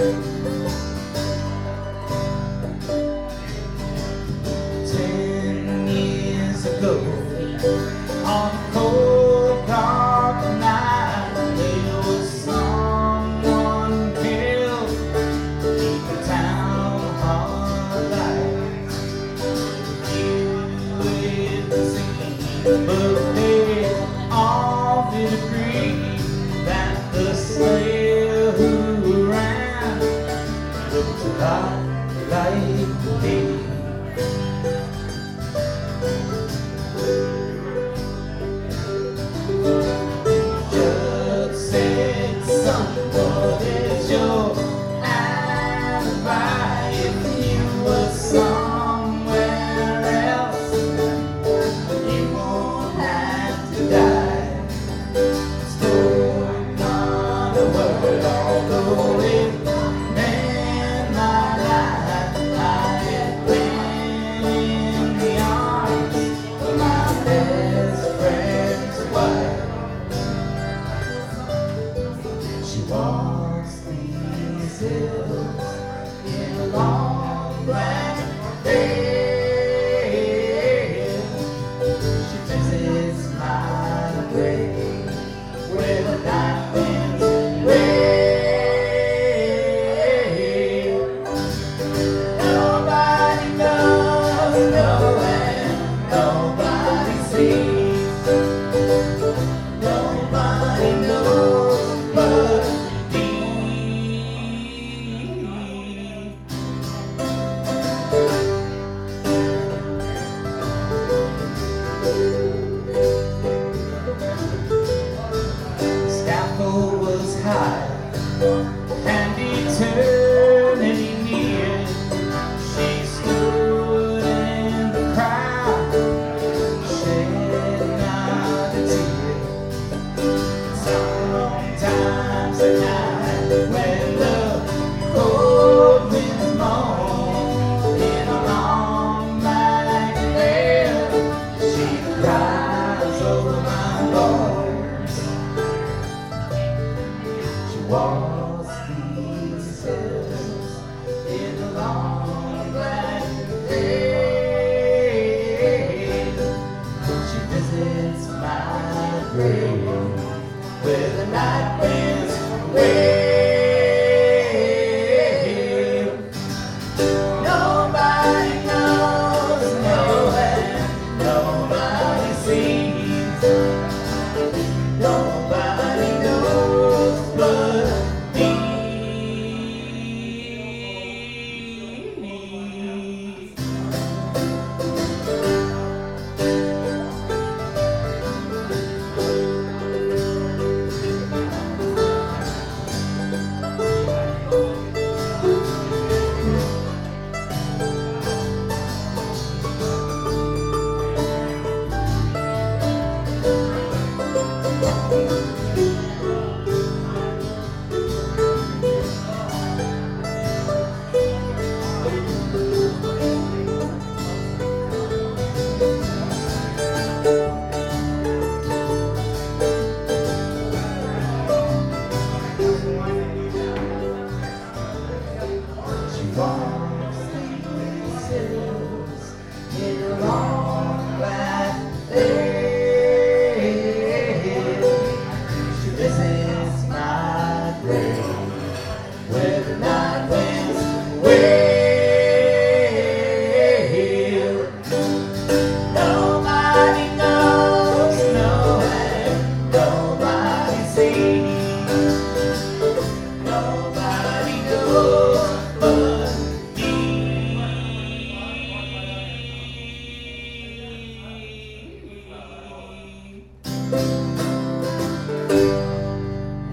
10 years ago, on a cold dark night, there was someone killed beneath the town hall lights. You with the scene, but they all did agree that the slayer who ran looked a lot like me. Judge said, son, what is your alibi? If you were somewhere else, you won't have to die. Spoke not a word, although it meant my life. I had been in the arms of my best friend's wife. She walks these hills in a long black veil. She visits my grave where the night winds wail. Nobody knows, no, and nobody sees. Nobody knows but scaffold was high and eternity near. She stood in the crowd, shed not a tear. Sometimes at night when the cold winds moan in a long black veil, she cries over my bones. She walks these hills in a long black veil. She visits my grave where the night winds wail. Nobody knows, no, and nobody sees. Nobody knows but me. She walks